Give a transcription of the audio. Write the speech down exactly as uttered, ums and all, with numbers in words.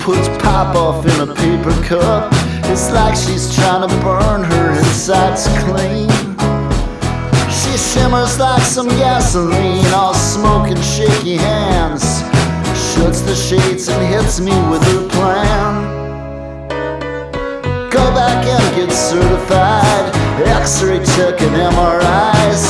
puts pop off in a paper cup. It's like she's trying to burn her insides clean. She shimmers like some gasoline, all smoke and shaky hands. Shuts the shades and hits me with her plan. Go back and get certified, X-ray check and M R Is.